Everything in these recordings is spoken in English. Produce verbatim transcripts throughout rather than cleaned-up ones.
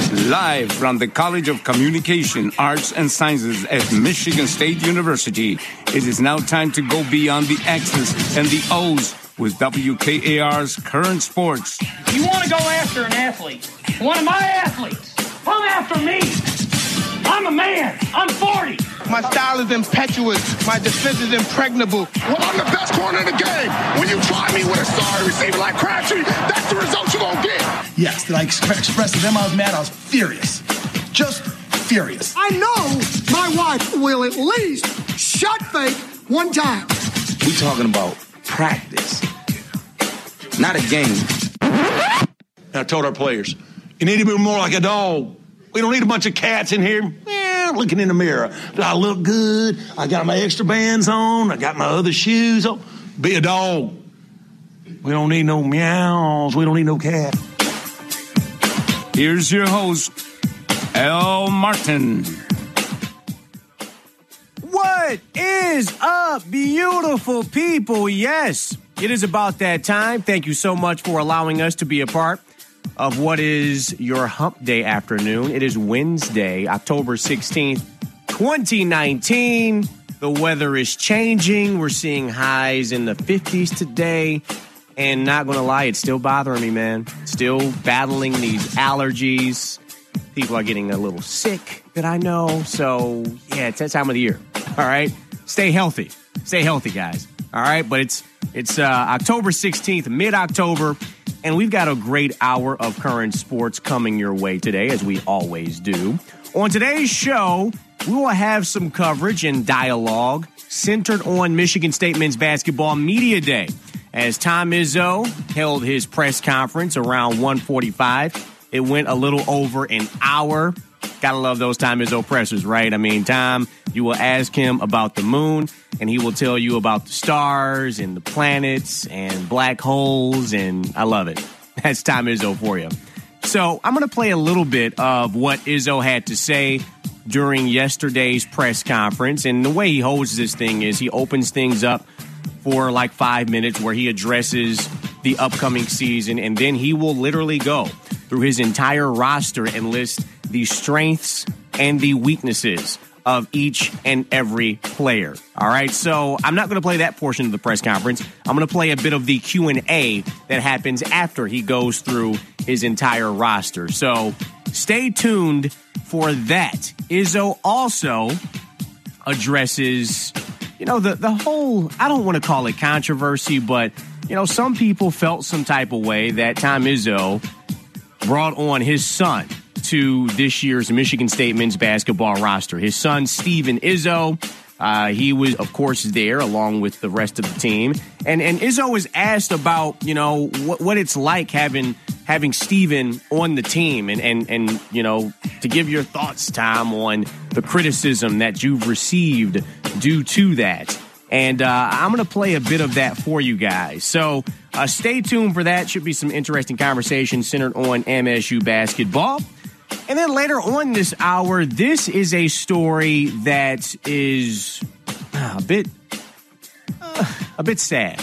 Live from the College of Communication, Arts, and Sciences at Michigan State University, it is now time to go beyond the X's and the O's with W K A R's Current Sports. You want to go after an athlete, one of my athletes, come after me. I'm a man. I'm forty. My style is impetuous. My defense is impregnable. Well, I'm the best corner in the game. When you try me with a sorry receiver like Crabtree, that's the result you're going to get. Yes, did I express to them I was mad? I was furious. Just furious. I know my wife will at least shut fake one time. We talking about practice, not a game. I told our players, you need to be more like a dog. We don't need a bunch of cats in here eh, looking in the mirror. Do I look good? I got my extra bands on. I got my other shoes on. Be a dog. We don't need no meows. We don't need no cat. Here's your host, Al Martin. What is up, beautiful people? Yes, it is about that time. Thank you so much for allowing us to be a part of what is your hump day afternoon. It is Wednesday, October sixteenth, twenty nineteen. The weather is changing. We're seeing highs in the fifties today. And not going to lie, it's still bothering me, man. Still battling these allergies. People are getting a little sick that I know. So, yeah, it's that time of the year. All right? Stay healthy. Stay healthy, guys. All right? But it's it's uh, October sixteenth, mid-October. And we've got a great hour of current sports coming your way today, as we always do. On today's show, we will have some coverage and dialogue centered on Michigan State men's basketball media day. As Tom Izzo held his press conference around one forty-five, it went a little over an hour. Gotta love those Tom Izzo pressers, right? I mean, Tom, you will ask him about the moon, and he will tell you about the stars and the planets and black holes, and I love it. That's Tom Izzo for you. So I'm going to play a little bit of what Izzo had to say during yesterday's press conference, and the way he holds this thing is he opens things up for like five minutes where he addresses the upcoming season, and then he will literally go through his entire roster and list the strengths and the weaknesses of each and every player. All right, so I'm not going to play that portion of the press conference. I'm going to play a bit of the Q and A that happens after he goes through his entire roster. So stay tuned for that. Izzo also addresses, you know, the, the whole, I don't want to call it controversy, but, you know, some people felt some type of way that Tom Izzo brought on his son to this year's Michigan State men's basketball roster. His son, Steven Izzo, uh, he was, of course, there along with the rest of the team. And and Izzo was asked about, you know, what, what it's like having having Steven on the team and, and, and, you know, to give your thoughts, Tom, on the criticism that you've received due to that. And uh, I'm going to play a bit of that for you guys. So uh, stay tuned for that. Should be some interesting conversation centered on M S U basketball. And then later on this hour, this is a story that is uh, a bit uh, a bit sad.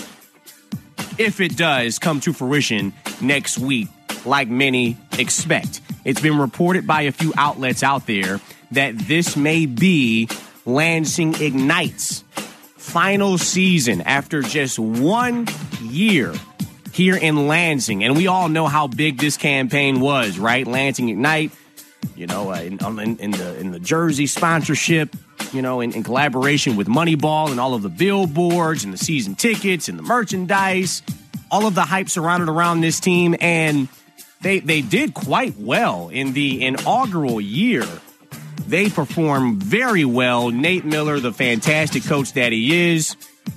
If it does come to fruition next week, like many expect. It's been reported by a few outlets out there that this may be Lansing Ignite's final season after just one year here in Lansing. And we all know how big this campaign was, right? Lansing Ignite, you know, uh, in, in, in the in the jersey sponsorship, you know, in, in collaboration with Moneyball and all of the billboards and the season tickets and the merchandise, all of the hype surrounded around this team. And they they did quite well in the inaugural year. They performed very well. Nate Miller, the fantastic coach that he is.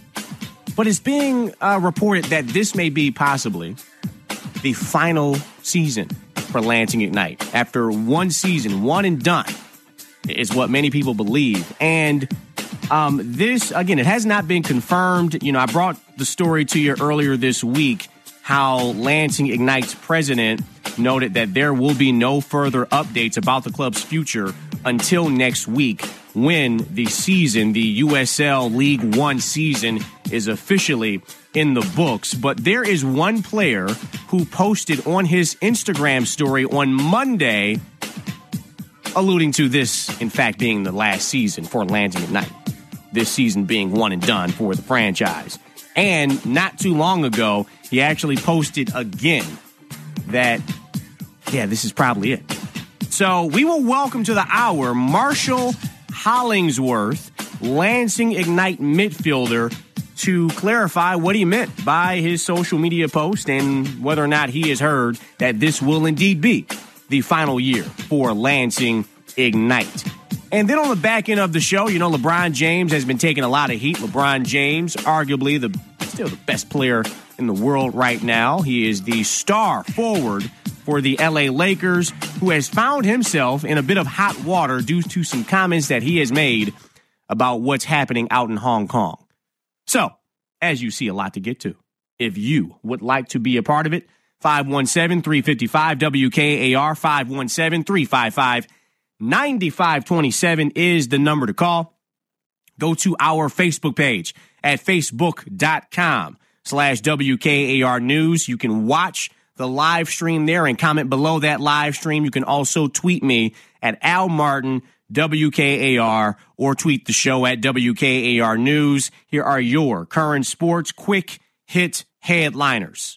But it's being uh, reported that this may be possibly the final season for Lansing Ignite. After one season, one and done, is what many people believe. And um, this, again, it has not been confirmed. You know, I brought the story to you earlier this week, how Lansing Ignite's president noted that there will be no further updates about the club's future until next week, when the season, the U S L League One season, is officially in the books. But there is one player who posted on his Instagram story on Monday alluding to this, in fact, being the last season for Lansing Ignite. This season being one and done for the franchise. And not too long ago, he actually posted again that, yeah, this is probably it. So we will welcome to the hour Marshall Hollingsworth, Lansing Ignite midfielder, to clarify what he meant by his social media post and whether or not he has heard that this will indeed be the final year for Lansing Ignite. And then on the back end of the show, you know, LeBron James has been taking a lot of heat. LeBron James, arguably the still the best player in the world right now. He is the star forward for the L A Lakers, who has found himself in a bit of hot water due to some comments that he has made about what's happening out in Hong Kong. So, as you see, a lot to get to. If you would like to be a part of it, five one seven, three five five, W K A R, five one seven, three five five, nine five two seven is the number to call. Go to our Facebook page at facebook.com slash WKAR News. You can watch the live stream there and comment below that live stream. You can also tweet me at Al Martin, W K A R, or tweet the show at W K A R News. Here are your current sports quick hit headliners.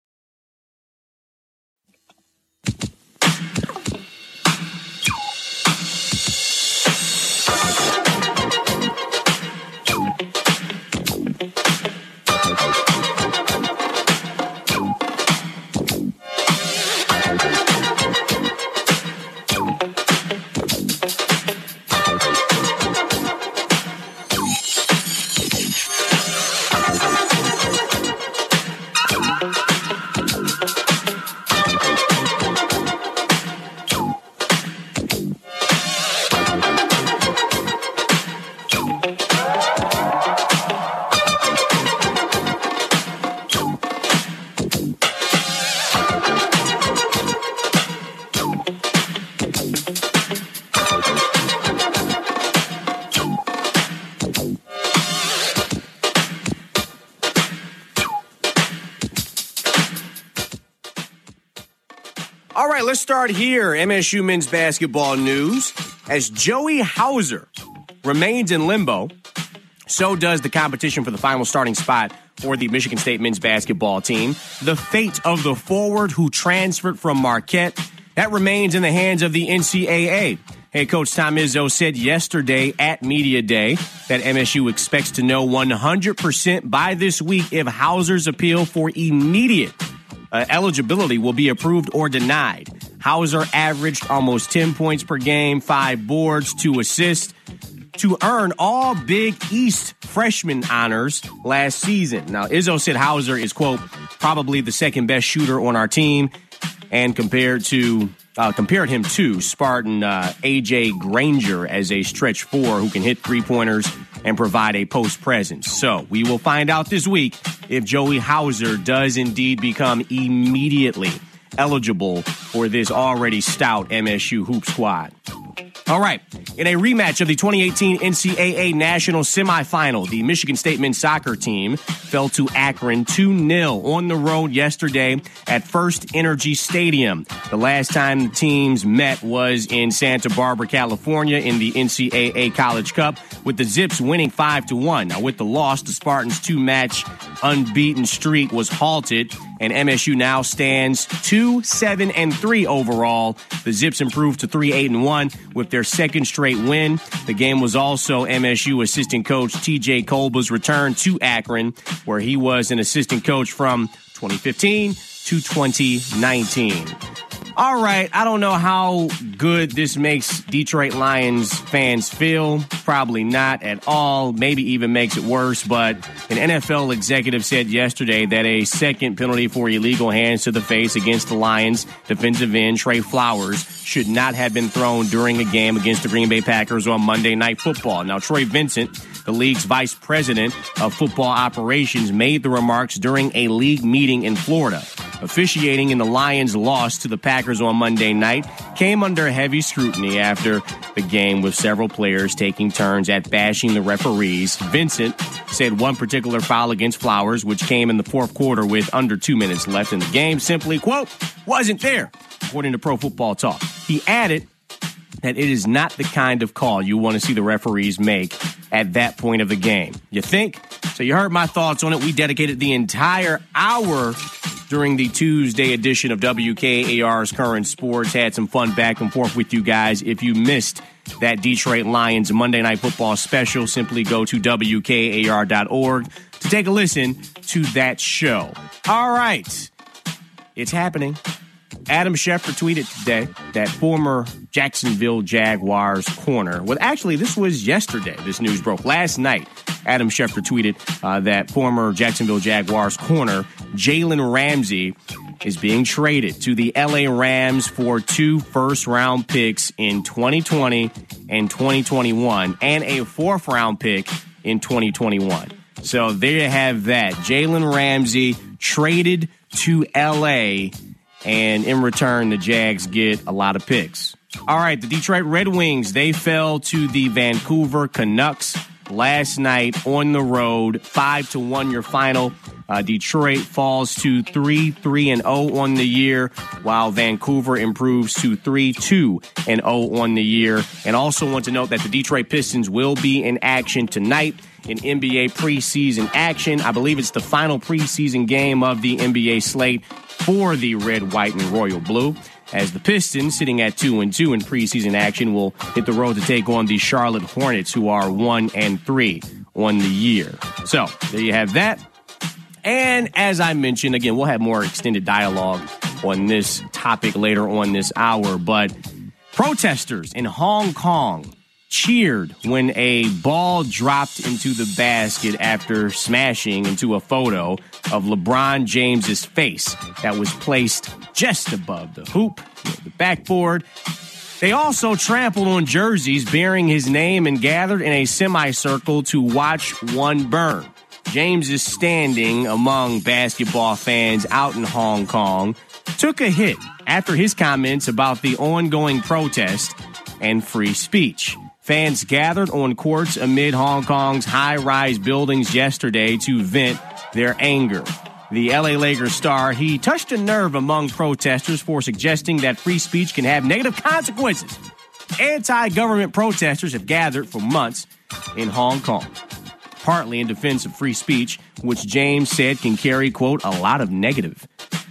All right, let's start here. M S U men's basketball news. As Joey Hauser remains in limbo, so does the competition for the final starting spot for the Michigan State men's basketball team. The fate of the forward who transferred from Marquette, that remains in the hands of the N C double A. Head coach Tom Izzo said yesterday at Media Day that M S U expects to know one hundred percent by this week if Hauser's appeal for immediate Uh, eligibility will be approved or denied. Hauser averaged almost ten points per game, five boards, two assists, to earn all Big East freshman honors last season. Now, Izzo said Hauser is, quote, probably the second best shooter on our team, and compared to uh, compared him to Spartan uh, A J Granger as a stretch four who can hit three-pointers and provide a post presence. So we will find out this week if Joey Hauser does indeed become immediately eligible for this already stout M S U hoop squad. All right. In a rematch of the twenty eighteen N C double A National Semifinal, the Michigan State men's soccer team fell to Akron two nil on the road yesterday at First Energy Stadium. The last time the teams met was in Santa Barbara, California in the N C double A College Cup, with the Zips winning five to one. Now, with the loss, the Spartans' two-match unbeaten streak was halted, and M S U now stands two seven and three overall. The Zips improved to three eight and one with their second straight win. The game was also M S U assistant coach T J Kolba's return to Akron, where he was an assistant coach from twenty fifteen to twenty nineteen. All right, I don't know how good this makes Detroit Lions fans feel. Probably not at all. Maybe even makes it worse. But an N F L executive said yesterday that a second penalty for illegal hands to the face against the Lions defensive end Trey Flowers should not have been thrown during a game against the Green Bay Packers on Monday Night Football. Now, Troy Vincent, the league's vice president of football operations, made the remarks during a league meeting in Florida. Officiating in the Lions' loss to the Packers on Monday night came under heavy scrutiny after the game, with several players taking turns at bashing the referees. Vincent said one particular foul against Flowers, which came in the fourth quarter with under two minutes left in the game, simply, quote, wasn't there, according to Pro Football Talk. He added that it is not the kind of call you want to see the referees make at that point of the game. You think? So you heard my thoughts on it. We dedicated the entire hour during the Tuesday edition of W K A R's Current Sports. Had some fun back and forth with you guys. If you missed that Detroit Lions Monday Night Football special, simply go to W K A R dot org to take a listen to that show. All right. It's happening. Adam Schefter tweeted today that former Jacksonville Jaguars corner, well, actually, this was yesterday. This news broke last night. Adam Schefter tweeted uh, that former Jacksonville Jaguars corner, Jalen Ramsey, is being traded to the L A Rams for two first-round picks in twenty twenty and twenty twenty-one, and a fourth-round pick in twenty twenty-one. So there you have that. Jalen Ramsey traded to L A, and in return, the Jags get a lot of picks. All right, the Detroit Red Wings, they fell to the Vancouver Canucks last night on the road. Five to one your final. Uh, Detroit falls to three three and oh on the year, while Vancouver improves to three two and oh on the year. And also want to note that the Detroit Pistons will be in action tonight in N B A preseason action. I believe it's the final preseason game of the N B A slate for the red, white, and royal blue, as the Pistons, sitting at two and two in preseason action, will hit the road to take on the Charlotte Hornets, who are one and three on the year. So there you have that. And as I mentioned, again, we'll have more extended dialogue on this topic later on this hour, but protesters in Hong Kong cheered when a ball dropped into the basket after smashing into a photo of LeBron James's face that was placed just above the hoop, the backboard. They also trampled on jerseys bearing his name and gathered in a semicircle to watch one burn. James is standing among basketball fans out in Hong Kong, took a hit after his comments about the ongoing protest and free speech. Fans gathered on courts amid Hong Kong's high-rise buildings yesterday to vent their anger. The L A Lakers star, he touched a nerve among protesters for suggesting that free speech can have negative consequences. Anti-government protesters have gathered for months in Hong Kong, partly in defense of free speech, which James said can carry, quote, a lot of negative.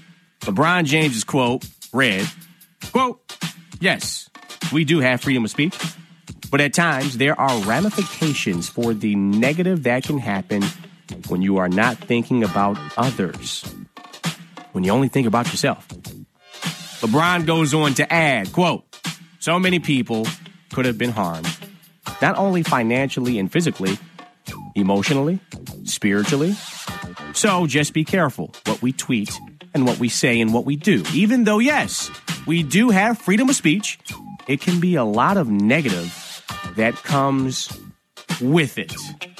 LeBron James's quote read, quote, yes, we do have freedom of speech, but at times there are ramifications for the negative that can happen when you are not thinking about others, when you only think about yourself. LeBron goes on to add, quote, so many people could have been harmed, not only financially and physically, emotionally, spiritually. So just be careful what we tweet and what we say and what we do. Even though, yes, we do have freedom of speech, it can be a lot of negative that comes with it.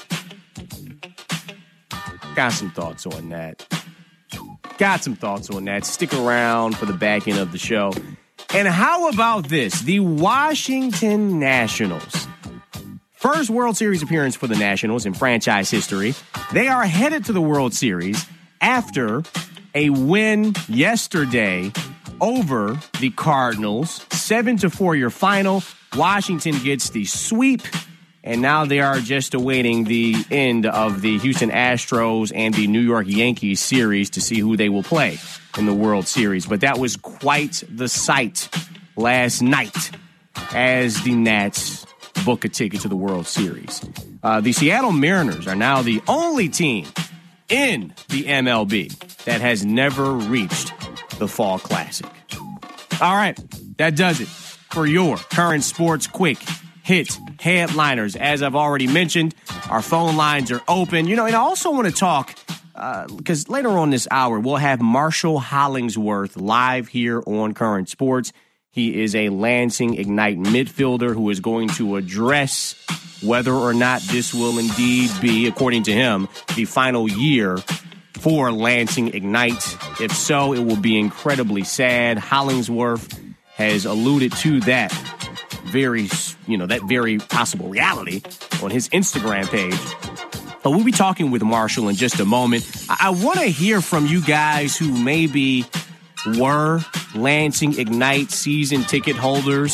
Got some thoughts on that. Got some thoughts on that. Stick around for the back end of the show. And how about this? The Washington Nationals. First World Series appearance for the Nationals in franchise history. They are headed to the World Series after a win yesterday over the Cardinals. seven to four your final. Washington gets the sweep, and now they are just awaiting the end of the Houston Astros and the New York Yankees series to see who they will play in the World Series. But that was quite the sight last night as the Nats book a ticket to the World Series. Uh, the Seattle Mariners are now the only team in the M L B that has never reached the Fall Classic. All right, that does it for your current sports quick hit headliners. As I've already mentioned, our phone lines are open. You know, and I also want to talk, uh, because later on this hour, we'll have Marshall Hollingsworth live here on Current Sports. He is a Lansing Ignite midfielder who is going to address whether or not this will indeed be, according to him, the final year for Lansing Ignite. If so, it will be incredibly sad. Hollingsworth has alluded to that very, you know, that very possible reality on his Instagram page. But we'll be talking with Marshall in just a moment. I, I want to hear from you guys who maybe were Lansing Ignite season ticket holders.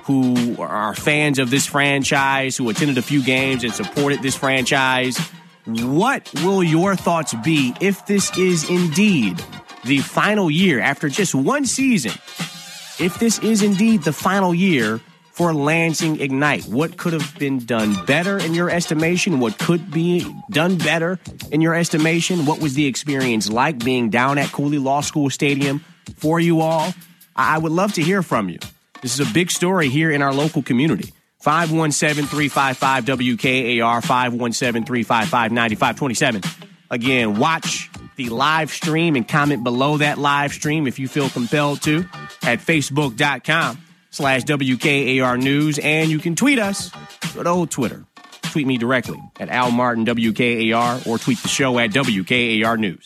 who are fans of this franchise, who attended a few games and supported this franchise. What will your thoughts be if this is indeed the final year after just one season? If this is indeed the final year for Lansing Ignite, what could have been done better in your estimation? What could be done better in your estimation? What was the experience like being down at Cooley Law School Stadium for you all? I would love to hear from you. This is a big story here in our local community. five one seven, three five five, W K A R, five one seven, three five five, nine five two seven. Again, watch the live stream and comment below that live stream if you feel compelled to at facebook.com slash WKAR News. And you can tweet us at old Twitter. Tweet me directly at Al Martin W K A R or tweet the show at W K A R News.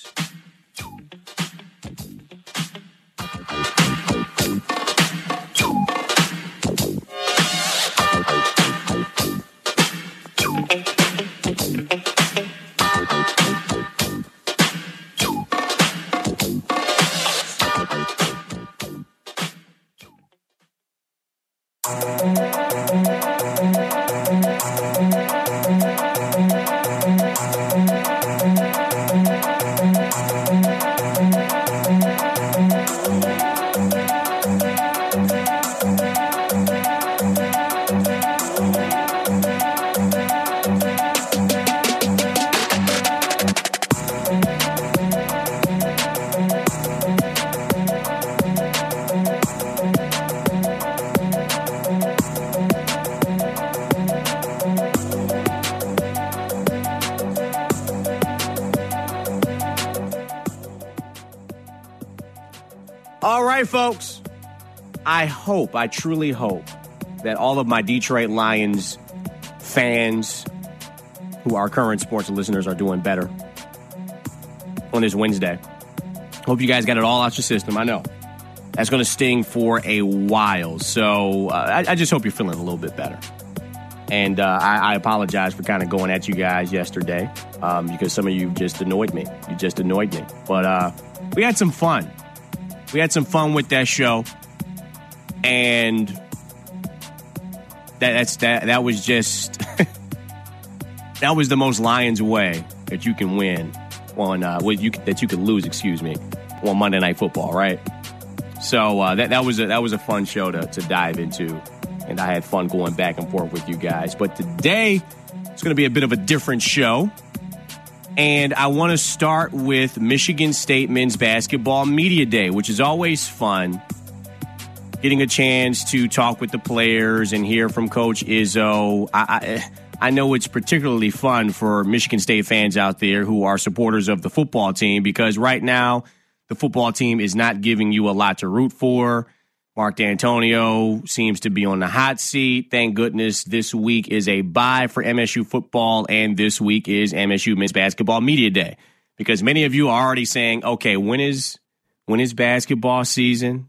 All right, folks. I hope, I truly hope that all of my Detroit Lions fans who are current sports listeners are doing better on this Wednesday. Hope you guys got it all out your system. I know that's going to sting for a while. So uh, I, I just hope you're feeling a little bit better. And uh, I, I apologize for kind of going at you guys yesterday um, because some of you just annoyed me. You just annoyed me. But uh, we had some fun. We had some fun with that show. And that, that's that. That was just that was the most Lions way that you can win on uh, what you that you can lose. Excuse me, on Monday Night Football, right? So uh, that that was a that was a fun show to to dive into, and I had fun going back and forth with you guys. But today it's going to be a bit of a different show, and I want to start with Michigan State Men's Basketball Media Day, which is always fun. Getting a chance to talk with the players and hear from Coach Izzo. I, I, I know it's particularly fun for Michigan State fans out there who are supporters of the football team because right now the football team is not giving you a lot to root for. Mark D'Antonio seems to be on the hot seat. Thank goodness this week is a bye for M S U football, and this week is M S U Men's Basketball Media Day because many of you are already saying, okay, when is when is basketball season?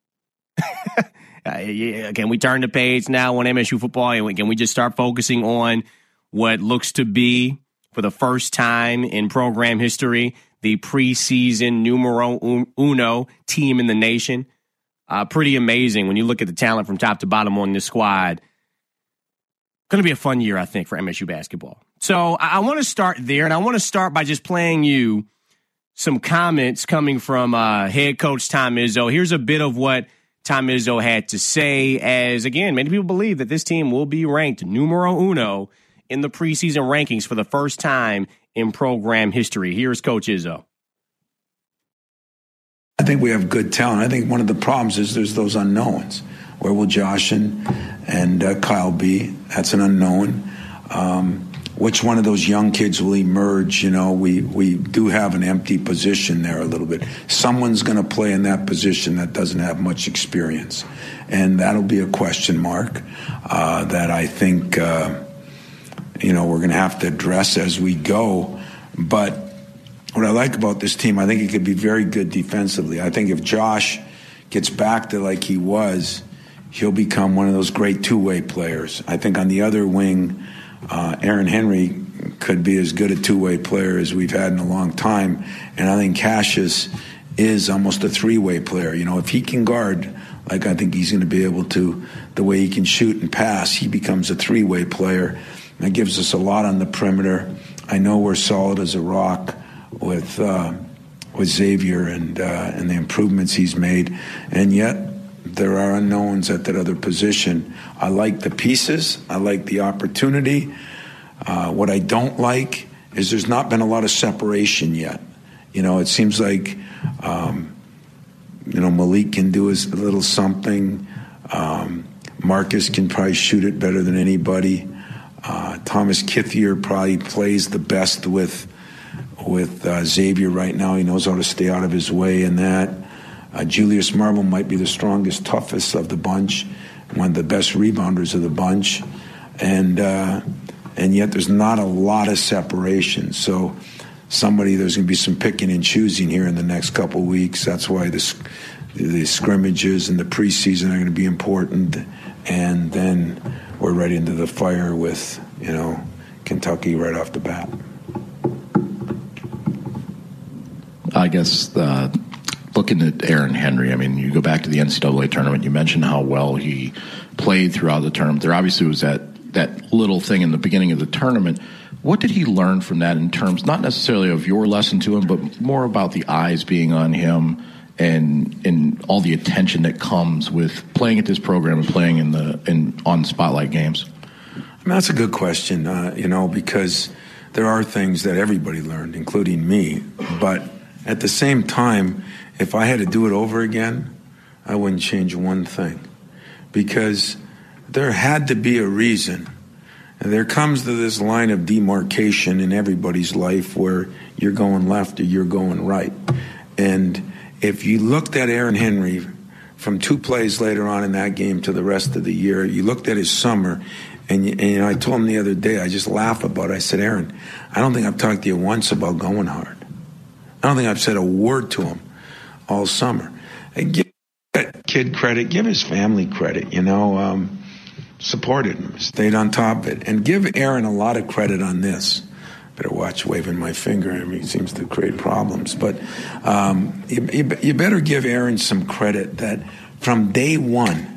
uh, yeah, can we turn the page now on M S U football? And can we just start focusing on what looks to be, for the first time in program history, the preseason numero uno team in the nation? Uh, pretty amazing when you look at the talent from top to bottom on this squad. Going to be a fun year, I think, for M S U basketball. So I, I want to start there, and I want to start by just playing you some comments coming from uh, head coach Tom Izzo. Here's a bit of what Tom Izzo had to say as, again, many people believe that this team will be ranked numero uno in the preseason rankings for the first time in program history. Here's Coach Izzo. I think we have good talent. I think one of the problems is there's those unknowns. Where will Josh and, and uh, Kyle be? That's an unknown. Um, which one of those young kids will emerge? You know, we, we do have an empty position there a little bit. Someone's going to play in that position that doesn't have much experience. And that'll be a question mark uh, that I think, uh, you know, we're going to have to address as we go. But what I like about this team, I think it could be very good defensively. I think if Josh gets back to like he was, he'll become one of those great two-way players. I think on the other wing, uh, Aaron Henry could be as good a two-way player as we've had in a long time. And I think Cassius is almost a three-way player. You know, if he can guard Like, I think he's going to be able to, the way he can shoot and pass, he becomes a three-way player. That gives us a lot on the perimeter. I know we're solid as a rock with uh, with Xavier and uh, and the improvements he's made, and yet there are unknowns at that other position. I like the pieces. I like the opportunity. Uh, what I don't like is there's not been a lot of separation yet. You know, it seems like, um, you know, Malik can do his little something. Um, Marcus can probably shoot it better than anybody. Uh, Thomas Kithier probably plays the best with with uh, Xavier right now. He knows how to stay out of his way in that. Uh, Julius Marble might be the strongest, toughest of the bunch, one of the best rebounders of the bunch. And uh, and yet there's not a lot of separation. So somebody, there's going to be some picking and choosing here in the next couple of weeks. That's why the, the scrimmages and the preseason are going to be important. And then we're right into the fire with, you know, Kentucky right off the bat. I guess uh, looking at Aaron Henry, I mean, you go back to the N C double A tournament, you mentioned how well he played throughout the tournament. There obviously was that, that little thing in the beginning of the tournament. What did he learn from that in terms, not necessarily of your lesson to him, but more about the eyes being on him and and all the attention that comes with playing at this program and playing in the in on spotlight games? I mean, that's a good question, uh, you know, because there are things that everybody learned, including me. But at the same time, if I had to do it over again, I wouldn't change one thing, because there had to be a reason. And there comes to this line of demarcation in everybody's life where you're going left or you're going right. And if you looked at Aaron Henry from two plays later on in that game to the rest of the year, you looked at his summer, and, you, and you know, I told him the other day, I just laugh about it. I said, Aaron, I don't think I've talked to you once about going hard. I don't think I've said a word to him all summer. And give that kid credit, give his family credit, you know, um, supported him, stayed on top of it. And give Aaron a lot of credit on this. Better watch waving my finger. I mean, he seems to create problems. But um, you, you, you better give Aaron some credit that from day one,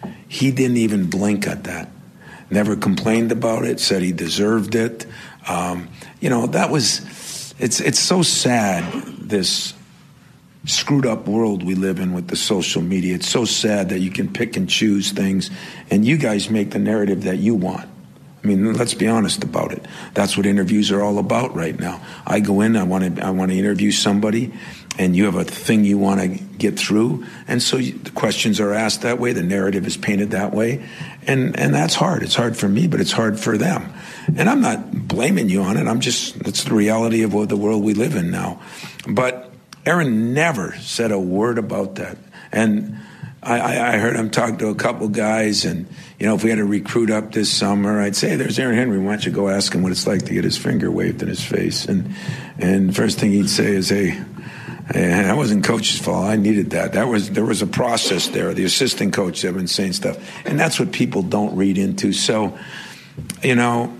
he didn't even blink at that. Never complained about it, said he deserved it. Um, you know, that was, it's it's so sad, this screwed up world we live in with the social media. It's so sad that you can pick and choose things, and you guys make the narrative that you want. I mean, let's be honest about it. That's what interviews are all about right now. I go in, I want to I want to interview somebody, and you have a thing you want to get through, and so you, the questions are asked that way, the narrative is painted that way, and and that's hard. It's hard for me, but it's hard for them. And I'm not blaming you on it. I'm just, it's the reality of what the world we live in now. But Aaron never said a word about that. And I, I heard him talk to a couple guys, and, you know, if we had to recruit up this summer, I'd say, there's Aaron Henry. Why don't you go ask him what it's like to get his finger waved in his face? And and the first thing he'd say is, hey, hey, that wasn't coach's fault. I needed that. That was There was a process there. The assistant coach had been saying stuff. And that's what people don't read into. So, you know,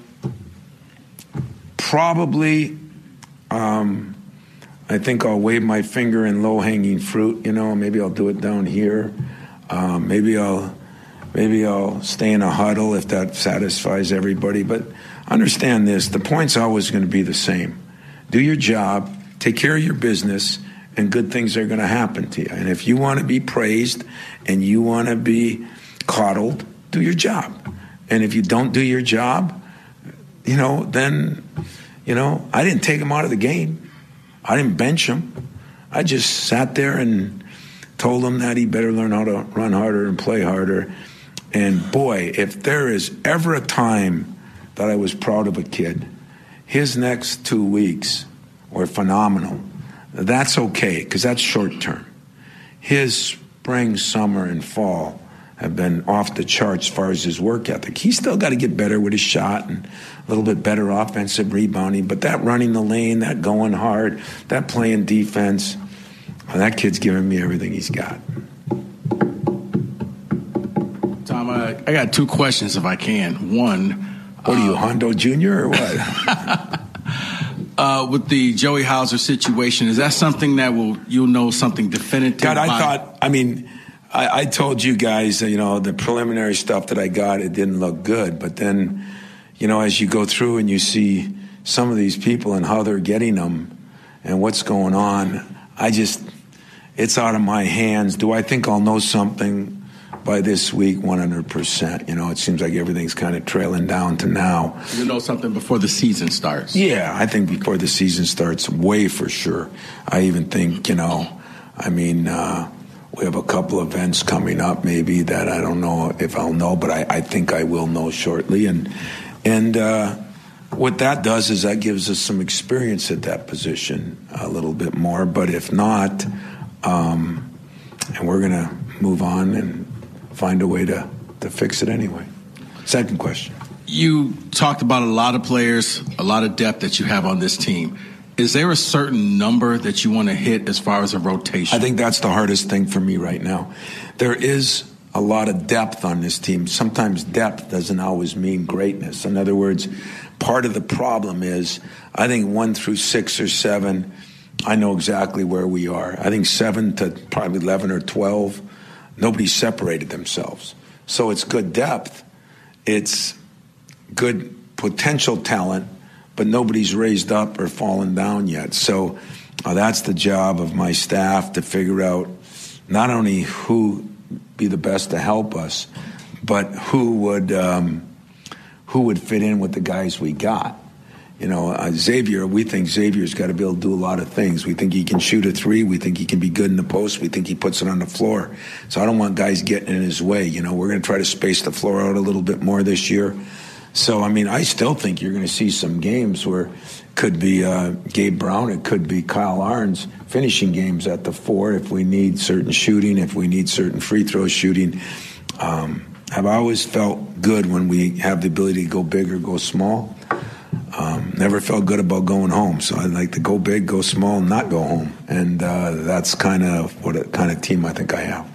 probably um, I think I'll wave my finger in low-hanging fruit. You know, maybe I'll do it down here. Um, maybe I'll maybe I'll stay in a huddle if that satisfies everybody. But understand this, the point's always going to be the same. Do your job, take care of your business, and good things are going to happen to you. And if you want to be praised and you want to be coddled, do your job. And if you don't do your job, you know, then, you know, I didn't take him out of the game. I didn't bench him. I just sat there and told him that he better learn how to run harder and play harder. And boy, if there is ever a time that I was proud of a kid, his next two weeks were phenomenal. That's okay, because that's short term. His spring, summer, and fall have been off the charts as far as his work ethic. He's still got to get better with his shot and a little bit better offensive rebounding, but that running the lane, that going hard, that playing defense, well, that kid's giving me everything he's got. Tom, I, I got two questions if I can. One, what are you, uh, Hondo Junior or what? uh, with the Joey Hauser situation, is that something that will you'll know something definitive? God, I about? thought, I mean, I, I told you guys, you know, the preliminary stuff that I got, it didn't look good. But then, you know, as you go through and you see some of these people and how they're getting them and what's going on, I just, it's out of my hands. Do I think I'll know something by this week? one hundred percent. You know, it seems like everything's kind of trailing down to now. You know something before the season starts? Yeah, I think before the season starts, way for sure. I even think, you know, I mean, uh, we have a couple events coming up maybe that I don't know if I'll know, but I, I think I will know shortly. And, and uh, what that does is that gives us some experience at that position a little bit more. But if not, um, and we're going to move on and find a way to, to fix it anyway. Second question. You talked about a lot of players, a lot of depth that you have on this team. Is there a certain number that you want to hit as far as a rotation? I think that's the hardest thing for me right now. There is a lot of depth on this team. Sometimes depth doesn't always mean greatness. In other words, part of the problem is I think one through six or seven, I know exactly where we are. I think seven to probably eleven or twelve, nobody separated themselves. So it's good depth. It's good potential talent, but nobody's raised up or fallen down yet. So uh, that's the job of my staff to figure out not only who be the best to help us, but who would um, who would fit in with the guys we got. You know, uh, Xavier, we think Xavier's got to be able to do a lot of things. We think he can shoot a three. We think he can be good in the post. We think he puts it on the floor. So I don't want guys getting in his way. You know, we're going to try to space the floor out a little bit more this year. So, I mean, I still think you're going to see some games where it could be uh, Gabe Brown, it could be Kyle Arns finishing games at the four if we need certain shooting, if we need certain free throw shooting. Um, I've always felt good when we have the ability to go big or go small. Um, never felt good about going home. So I'd like to go big, go small, not go home. And uh, that's kind of what a kind of team I think I have.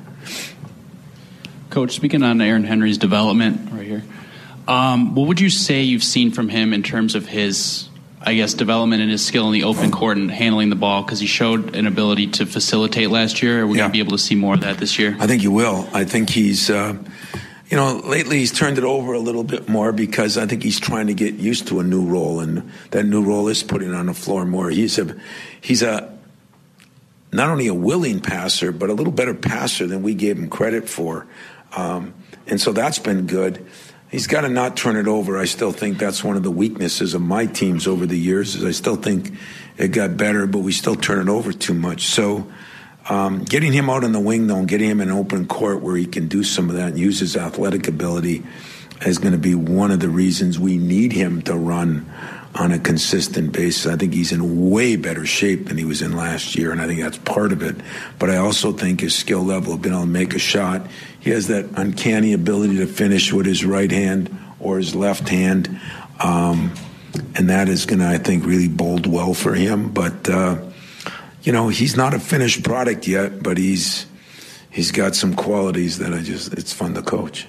Coach, speaking on Aaron Henry's development right here, um, what would you say you've seen from him in terms of his, I guess, development and his skill in the open court and handling the ball? Because he showed an ability to facilitate last year. Are we yeah. going to be able to see more of that this year? I think you will. I think he's... Uh, You know, lately he's turned it over a little bit more because I think he's trying to get used to a new role, and that new role is putting on the floor more. He's a, he's a, not only a willing passer, but a little better passer than we gave him credit for, um, and so that's been good. He's got to not turn it over. I still think that's one of the weaknesses of my teams over the years. Is I still think it got better, but we still turn it over too much. So. Um, getting him out on the wing, though, and getting him in open court where he can do some of that and use his athletic ability is going to be one of the reasons we need him to run on a consistent basis. I think he's in way better shape than he was in last year, and I think that's part of it. But I also think his skill level of being able to make a shot, he has that uncanny ability to finish with his right hand or his left hand, um, and that is going to, I think, really bode well for him. But uh You know, he's not a finished product yet, but he's he's got some qualities that I just, it's fun to coach.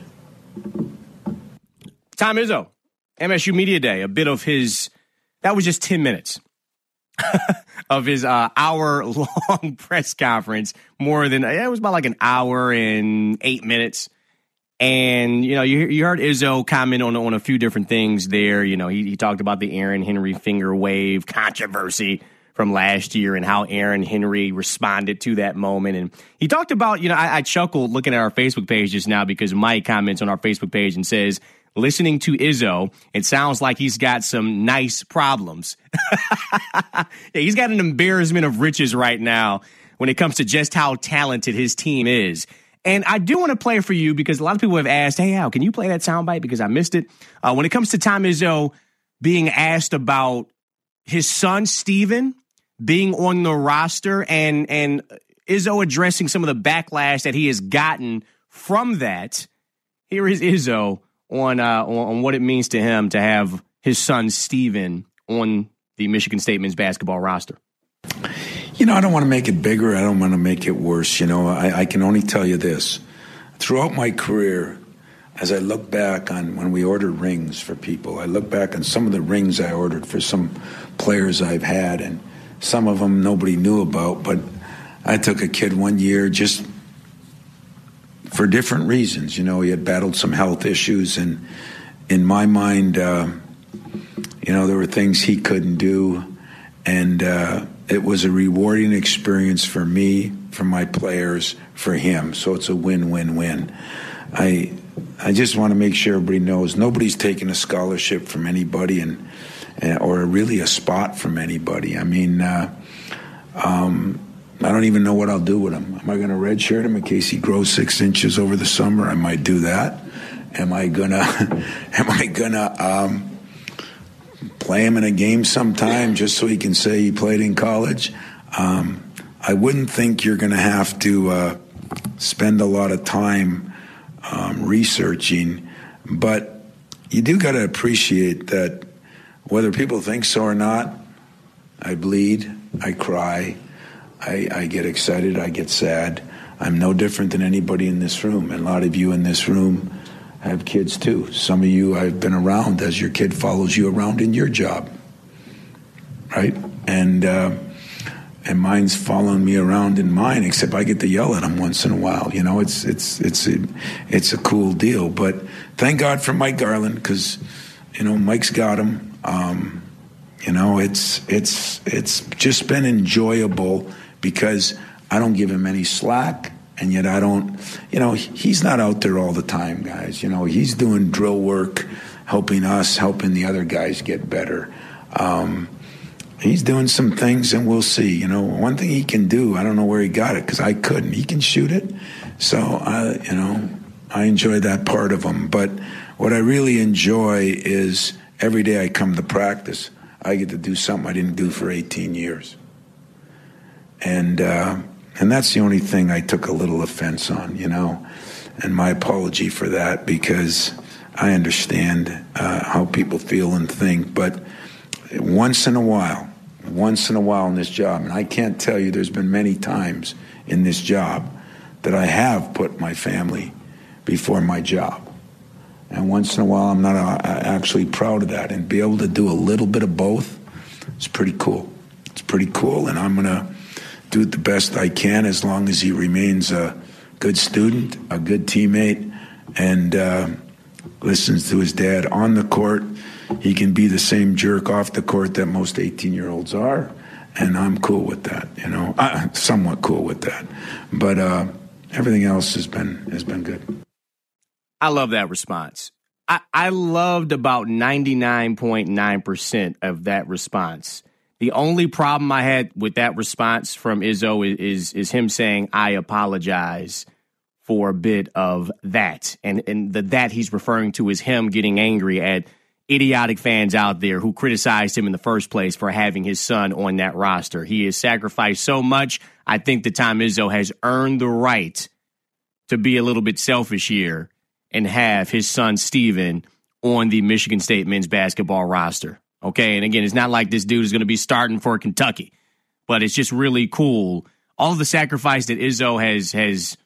Tom Izzo, M S U Media Day, a bit of his, that was just ten minutes of his uh, hour-long press conference, more than, it was about like an hour and eight minutes. And, you know, you, you heard Izzo comment on, on a few different things there. You know, he, he talked about the Aaron Henry finger wave controversy from last year and how Aaron Henry responded to that moment. And he talked about, you know, I, I chuckled looking at our Facebook page just now because Mike comments on our Facebook page and says, listening to Izzo, it sounds like he's got some nice problems. Yeah, he's got an embarrassment of riches right now when it comes to just how talented his team is. And I do want to play for you because a lot of people have asked, hey, Al, can you play that soundbite because I missed it? Uh, when it comes to Tom Izzo being asked about his son, Steven, being on the roster and and Izzo addressing some of the backlash that he has gotten from that. Here is Izzo on, uh, on what it means to him to have his son, Steven, on the Michigan State men's basketball roster. You know, I don't want to make it bigger. I don't want to make it worse. You know, I, I can only tell you this. Throughout my career, as I look back on when we ordered rings for people, I look back on some of the rings I ordered for some players I've had, and some of them nobody knew about, but I took a kid one year, just for different reasons. You know, he had battled some health issues, and in my mind, uh, you know, there were things he couldn't do, and uh, it was a rewarding experience for me, for my players, for him. So it's a win-win-win. I I just want to make sure everybody knows nobody's taking a scholarship from anybody, and, and or really a spot from anybody. I mean, uh, um, I don't even know what I'll do with him. Am I going to redshirt him in case he grows six inches over the summer? I might do that. Am I gonna? Am I gonna um, play him in a game sometime just so he can say he played in college? Um, I wouldn't think you're going to have to uh, spend a lot of time um, researching, but you do got to appreciate that whether people think so or not, I bleed, I cry, I, I get excited, I get sad. I'm no different than anybody in this room, and a lot of you in this room have kids too. Some of you I've been around as your kid follows you around in your job, right? And uh, and mine's following me around in mine, except I get to yell at him once in a while. You know, it's it's it's a, it's a cool deal. But thank God for Mike Garland, because you know Mike's got him. Um, you know, it's it's it's just been enjoyable because I don't give him any slack. And yet I don't, you know, he's not out there all the time, guys. You know, he's doing drill work, helping us, helping the other guys get better. Um, he's doing some things, and we'll see. You know, one thing he can do, I don't know where he got it because I couldn't. He can shoot it. So, I, you know, I enjoy that part of him. But what I really enjoy is every day I come to practice, I get to do something I didn't do for eighteen years. And, uh, And that's the only thing I took a little offense on, you know, and my apology for that, because I understand uh, how people feel and think. But once in a while, once in a while in this job, and I can't tell you there's been many times in this job that I have put my family before my job. And once in a while, I'm not uh, actually proud of that. And be able to do a little bit of both is pretty cool. It's pretty cool, and I'm going to do it the best I can as long as he remains a good student, a good teammate, and uh, listens to his dad on the court. He can be the same jerk off the court that most eighteen-year-olds are, and I'm cool with that, you know. I'm somewhat cool with that. But uh, everything else has been has been good. I love that response. I, I loved about ninety-nine point nine percent of that response. The only problem I had with that response from Izzo is, is is him saying, I apologize for a bit of that. And, and the that he's referring to is him getting angry at idiotic fans out there who criticized him in the first place for having his son on that roster. He has sacrificed so much. I think that Tom Izzo has earned the right to be a little bit selfish here and have his son Steven on the Michigan State men's basketball roster. Okay, and again, it's not like this dude is going to be starting for Kentucky, but it's just really cool. All of the sacrifice that Izzo has has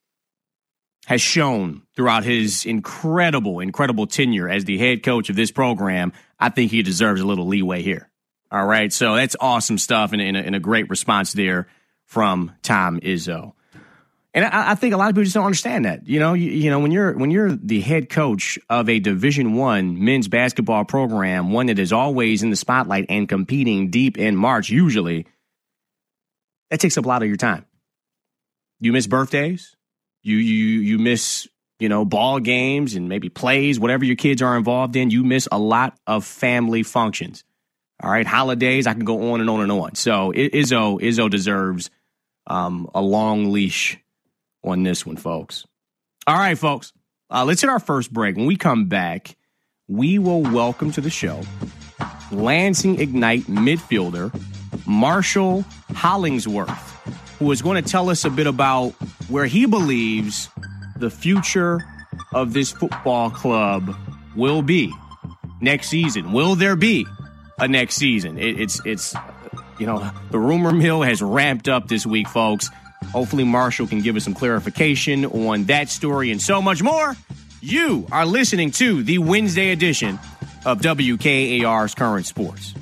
has shown throughout his incredible, incredible tenure as the head coach of this program, I think he deserves a little leeway here. All right, so that's awesome stuff, and, and, a, and a great response there from Tom Izzo. And I, I think a lot of people just don't understand that. You know, you, you know, when you're when you're the head coach of a Division One men's basketball program, one that is always in the spotlight and competing deep in March, usually, that takes up a lot of your time. You miss birthdays, you you you miss you know ball games and maybe plays, whatever your kids are involved in. You miss a lot of family functions. All right, holidays. I can go on and on and on. So Izzo Izzo deserves um, a long leash on this one, folks. All right, folks, uh, let's hit our first break. When we come back, we will welcome to the show Lansing Ignite midfielder Marshall Hollingsworth, who is going to tell us a bit about where he believes the future of this football club will be next season. Will there be a next season? It, it's, it's, you know, the rumor mill has ramped up this week, folks. Hopefully Marshall can give us some clarification on that story and so much more. You are listening to the Wednesday edition of W K A R's Current Sports.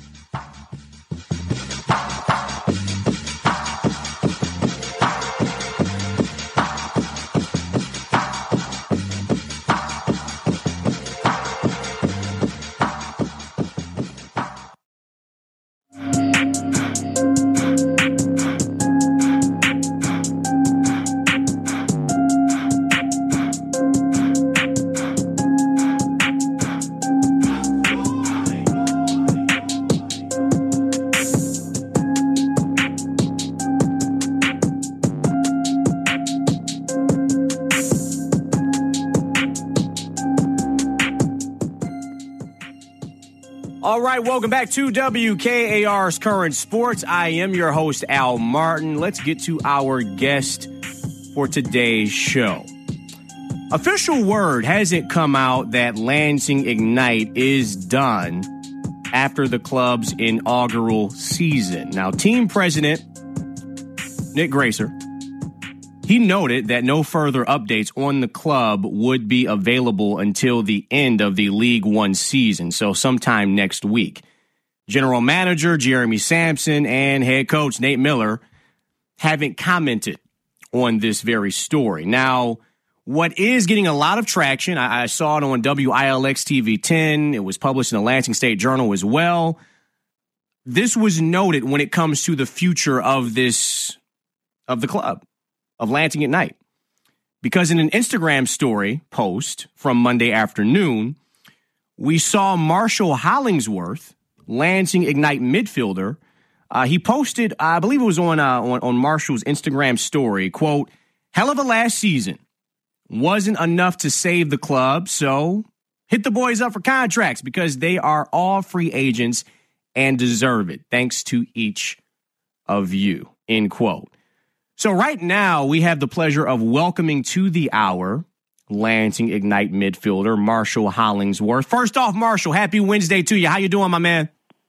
All right, welcome back to W K A R's Current Sports. I am your host, Al Martin. Let's get to our guest for today's show. Official word hasn't come out that Lansing Ignite is done after the club's inaugural season. Now, team president Nick Gracer, he noted that no further updates on the club would be available until the end of the League One season, so sometime next week. General Manager Jeremy Sampson and head coach Nate Miller haven't commented on this very story. Now, what is getting a lot of traction, I, I saw it on W I L X T V ten. It was published in the Lansing State Journal as well. This was noted when it comes to the future of this, of the club, of Lansing Ignite. Because in an Instagram story post from Monday afternoon, we saw Marshall Hollingsworth, Lansing Ignite midfielder. Uh, he posted, I believe it was on, uh, on on Marshall's Instagram story, quote, "Hell of a last season. Wasn't enough to save the club, so hit the boys up for contracts because they are all free agents and deserve it. Thanks to each of you," end quote. So right now, we have the pleasure of welcoming to the hour Lansing Ignite midfielder Marshall Hollingsworth. First off, Marshall, happy Wednesday to you. How you doing, my man?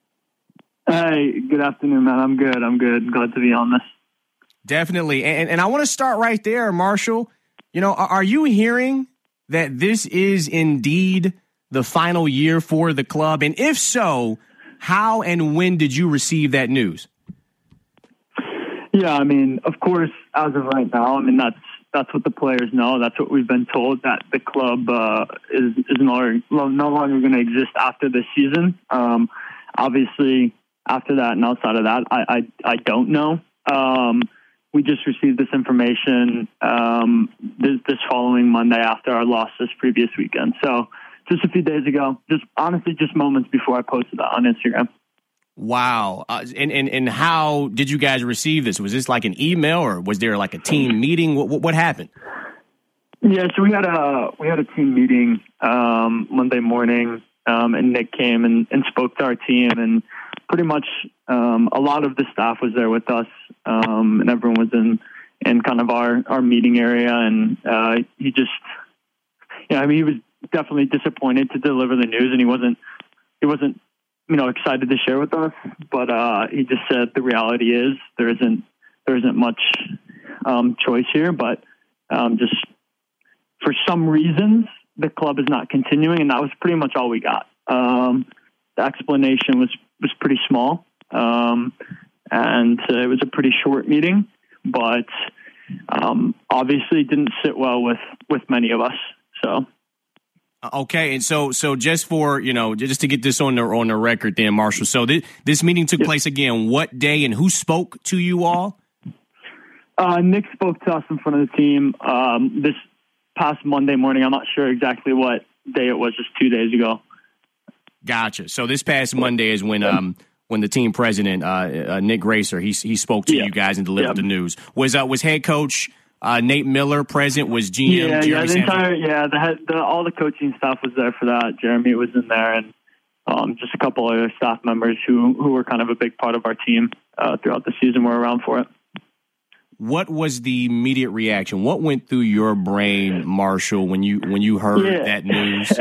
Hey, good afternoon, man. I'm good. I'm good. Glad to be on this. Definitely. And, and I want to start right there, Marshall. You know, are you hearing that this is indeed the final year for the club? And if so, how and when did you receive that news? Yeah, I mean, of course, as of right now, I mean, that's that's what the players know. That's what we've been told, that the club uh, is, is no, no longer going to exist after this season. Um, obviously, after that and outside of that, I, I, I don't know. Um, we just received this information um, this, this following Monday after our loss this previous weekend. So just a few days ago, just honestly, just moments before I posted that on Instagram. Wow. Uh, and, and, and how did you guys receive this? Was this like an email or was there like a team meeting? What, what, what happened? Yeah, so we had a, we had a team meeting um, Monday morning um, and Nick came and, and spoke to our team, and pretty much um, a lot of the staff was there with us, um, and everyone was in, in kind of our, our meeting area. And uh, he just, yeah, I mean, he was definitely disappointed to deliver the news, and he wasn't, he wasn't, you know, excited to share with us, but uh, he just said the reality is there isn't, there isn't much um, choice here, but um, just for some reasons, the club is not continuing, and that was pretty much all we got. Um, the explanation was, was pretty small, um, and uh, it was a pretty short meeting, but um, obviously didn't sit well with, with many of us. So. Okay, and so so just for, you know, just to get this on the on the record then, Marshall. So this, this meeting took place again what day, and who spoke to you all? Uh, Nick spoke to us in front of the team um, this past Monday morning. I'm not sure exactly what day it was, just two days ago. Gotcha. So this past Monday is when um when the team president, uh, uh, Nick Gracer, he he spoke to yeah. you guys and delivered yeah. the news. Was uh, was head coach Uh, Nate Miller present? Was G M? Yeah, Jeremy yeah, the entire, yeah, the, head, the all the coaching staff was there for that. Jeremy was in there, and um, just a couple other staff members who who were kind of a big part of our team uh, throughout the season were around for it. What was the immediate reaction? What went through your brain, Marshall, when you when you heard yeah. that news?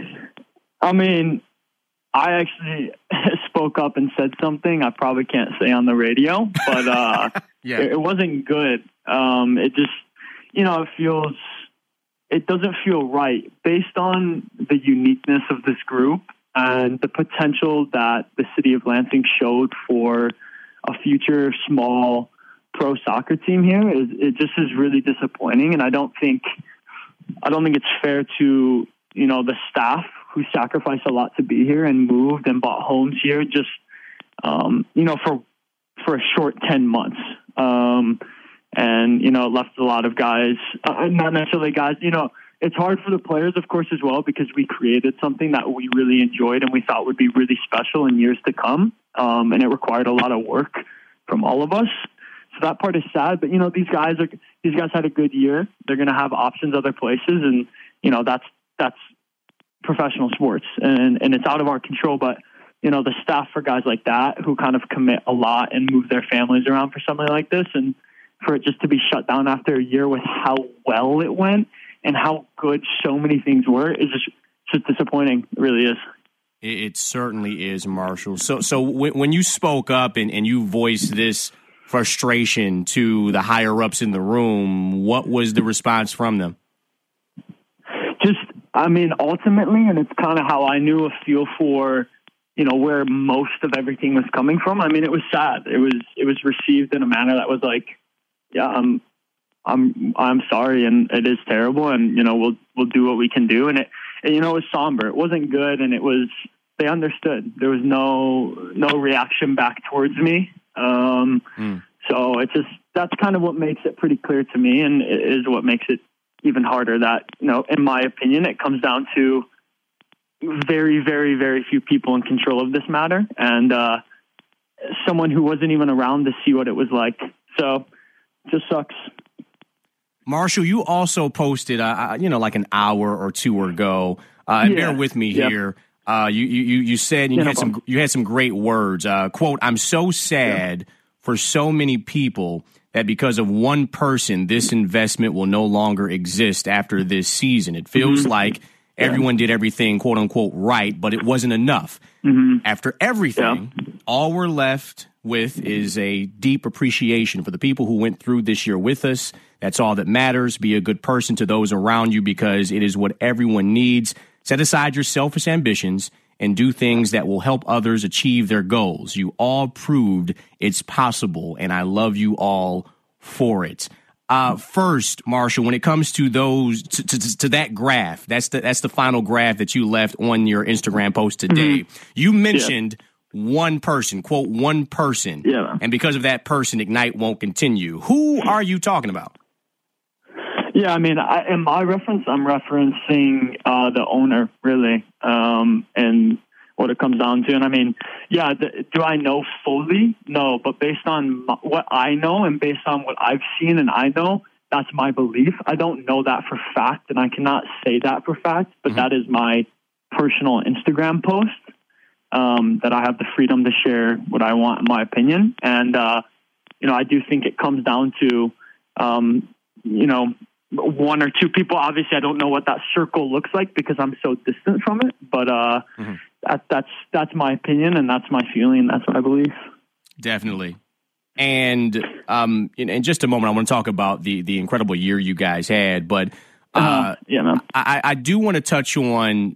I mean, I actually spoke up and said something I probably can't say on the radio, but uh, yeah. it, it wasn't good. Um, it just, you know, it feels, it doesn't feel right based on the uniqueness of this group and the potential that the city of Lansing showed for a future small pro soccer team here. It, it just is really disappointing. And I don't think, I don't think it's fair to, you know, the staff who sacrificed a lot to be here and moved and bought homes here just, um, you know, for, for a short ten months. Um, And, you know, it left a lot of guys, uh, not necessarily guys, you know, it's hard for the players, of course, as well, because we created something that we really enjoyed and we thought would be really special in years to come. Um, and it required a lot of work from all of us. So that part is sad. But, you know, these guys are, these guys had a good year. They're going to have options other places. And, you know, that's, that's professional sports and, and it's out of our control. But you know, the staff for guys like that who kind of commit a lot and move their families around for something like this, and for it just to be shut down after a year with how well it went and how good so many things were is just, just disappointing. It really is. It certainly is, Marshall. So, so when you spoke up and, and you voiced this frustration to the higher ups in the room, what was the response from them? Just, I mean, ultimately, and it's kind of how I knew a feel for, you know, where most of everything was coming from. I mean, it was sad. It was, it was received in a manner that was like, yeah, I'm, I'm, I'm sorry, and it is terrible, and you know, we'll, we'll do what we can do, and it. And, you know, it was somber. It wasn't good, and it was. They understood. There was no no reaction back towards me. Um, mm. So it's just that's kind of what makes it pretty clear to me, and it is what makes it even harder. That, you know, in my opinion, it comes down to very, very, very few people in control of this matter, and uh, someone who wasn't even around to see what it was like. So it just sucks. Marshall, you also posted, uh, you know, like an hour or two ago, uh, and yeah. bear with me yep. here. Uh, you, you, you said, and you had some, you had some great words, uh, quote, "I'm so sad yeah. for so many people that because of one person, this investment will no longer exist after this season. It feels mm-hmm. like yeah. everyone did everything, quote unquote, right, but it wasn't enough. Mm-hmm. After everything, yeah. all we're left with is a deep appreciation for the people who went through this year with us. That's all that matters. Be a good person to those around you because it is what everyone needs. Set aside your selfish ambitions and do things that will help others achieve their goals. You all proved it's possible, and I love you all for it." Uh, first, Marshall, when it comes to those to, to, to that graph, that's the that's the final graph that you left on your Instagram post today. Mm-hmm. You mentioned yeah. one person, quote, one person, yeah. and because of that person, Ignite won't continue. Who are you talking about? Yeah, I mean, I, in my reference, I'm referencing uh, the owner, really, um, and what it comes down to. And I mean, yeah, the, do I know fully? No, but based on my, what I know and based on what I've seen and I know, that's my belief. I don't know that for fact, and I cannot say that for fact, but mm-hmm. that is my personal Instagram post um, that I have the freedom to share what I want in my opinion. And, uh, you know, I do think it comes down to, um, you know, one or two people. Obviously, I don't know what that circle looks like because I'm so distant from it. But uh, mm-hmm. that, that's that's my opinion, and that's my feeling, and that's what I believe. Definitely. And um, in, in just a moment, I want to talk about the the incredible year you guys had. But uh, uh, yeah, man. I, I do want to touch on,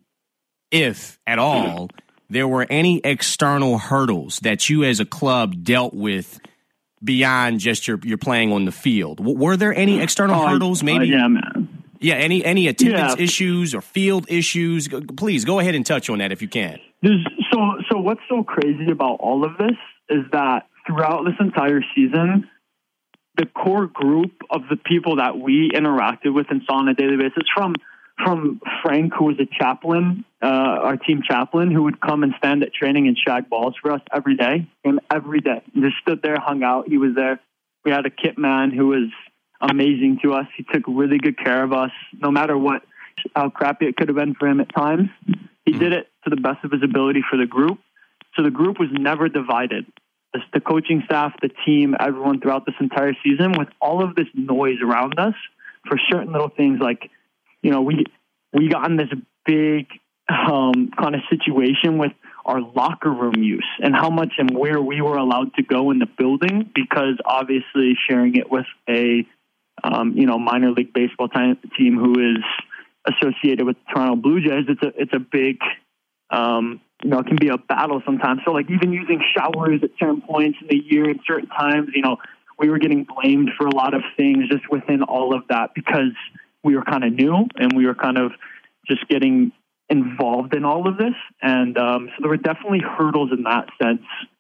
if at all, there were any external hurdles that you as a club dealt with beyond just your, your playing on the field. W- were there any external oh, hurdles? Maybe, uh, yeah, man. Yeah, any any attendance yeah. issues or field issues? Please go ahead and touch on that if you can. There's, so, so what's so crazy about all of this is that throughout this entire season, the core group of the people that we interacted with and saw on a daily basis, from from Frank, who was a chaplain, uh, our team chaplain, who would come and stand at training and shag balls for us every day, and every day. He just stood there, hung out. He was there. We had a kit man who was amazing to us. He took really good care of us, no matter what, how crappy it could have been for him at times. He did it to the best of his ability for the group. So the group was never divided. The coaching staff, the team, everyone throughout this entire season, with all of this noise around us for certain little things like, you know, we we got in this big um, kind of situation with our locker room use and how much and where we were allowed to go in the building, because obviously sharing it with a, um, you know, minor league baseball t- team who is associated with the Toronto Blue Jays, it's a, it's a big, um, you know, it can be a battle sometimes. So like even using showers at certain points in the year at certain times, you know, we were getting blamed for a lot of things just within all of that because we were kind of new and we were kind of just getting involved in all of this. And um, so there were definitely hurdles in that sense.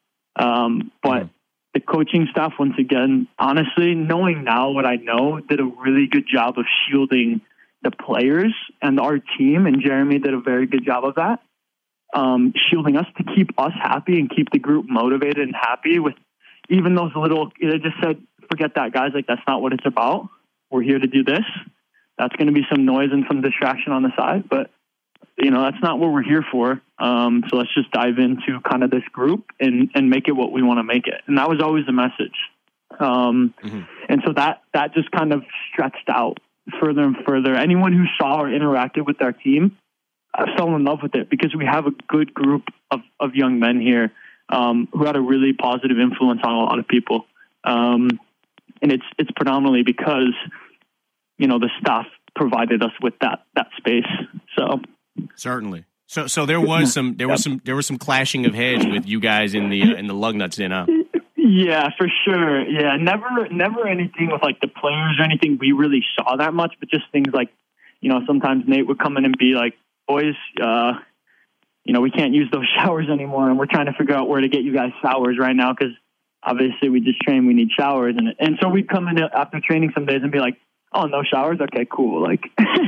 Um, but the coaching staff, once again, honestly, knowing now what I know, did a really good job of shielding the players and our team. And Jeremy did a very good job of that. Um, shielding us to keep us happy and keep the group motivated and happy with even those little, they just said, forget that, guys. Like, that's not what it's about. We're here to do this. That's going to be some noise and some distraction on the side, but you know, that's not what we're here for. Um, so let's just dive into kind of this group and, and make it what we want to make it. And that was always the message. Um, mm-hmm. And so that, that just kind of stretched out further and further. Anyone who saw or interacted with our team uh, fell in love with it because we have a good group of, of young men here um, who had a really positive influence on a lot of people. Um, and it's, it's predominantly because, you know, the staff provided us with that, that space. So certainly. So, so there was some, there was some, there was some clashing of heads with you guys in the, uh, in the Lugnuts then, huh? Yeah, for sure. Yeah. Never, never anything with like the players or anything we really saw that much, but just things like, you know, sometimes Nate would come in and be like, boys, uh, you know, we can't use those showers anymore. And we're trying to figure out where to get you guys showers right now. Cause obviously we just train, we need showers. And, and so we'd come in after training some days and be like, oh, no showers. Okay, cool. Like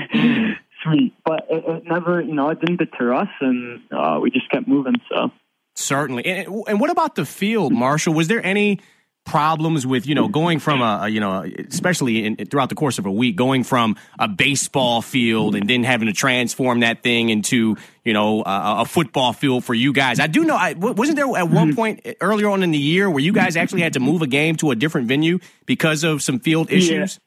sweet. But it, it never, you know, it didn't deter us and uh, we just kept moving. So. Certainly. And, and what about the field, Marshall? Was there any problems with, you know, going from a, a you know, especially in, throughout the course of a week, going from a baseball field and then having to transform that thing into, you know, a, a football field for you guys? I do know, I, wasn't there at one point earlier on in the year where you guys actually had to move a game to a different venue because of some field issues?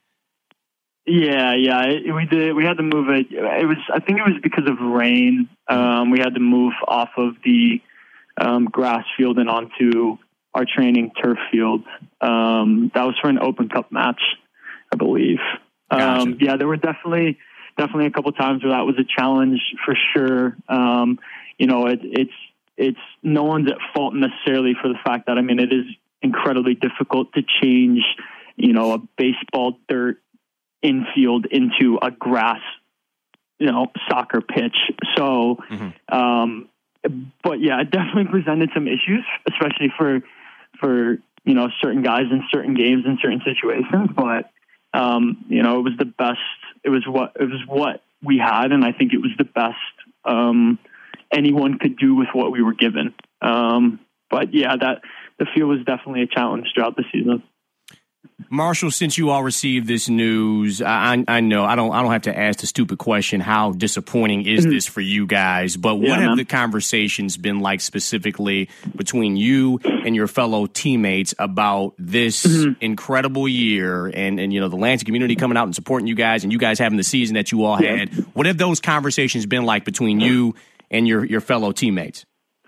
Yeah, yeah, it, we did. We had to move it. It was, I think it was because of rain. Um, we had to move off of the Um, grass field and onto our training turf field. Um, that was for an Open Cup match, I believe. Gotcha. Um, yeah, there were definitely, definitely a couple times where that was a challenge for sure. Um, you know, it, it's, it's no one's at fault necessarily for the fact that, I mean, it is incredibly difficult to change, you know, a baseball dirt infield into a grass, you know, soccer pitch. So, mm-hmm. um, But yeah, it definitely presented some issues, especially for, for, you know, certain guys in certain games in certain situations. But, um, you know, it was the best, it was what, it was what we had. And I think it was the best, um, anyone could do with what we were given. Um, but yeah, that the field was definitely a challenge throughout the season. Marshall, since you all received this news, I, I know I don't I don't have to ask the stupid question, how disappointing is this for you guys? But what yeah, have man. the conversations been like specifically between you and your fellow teammates about this mm-hmm. incredible year and, and, you know, the Lansing community coming out and supporting you guys and you guys having the season that you all yeah. had? What have those conversations been like between you and your, your fellow teammates?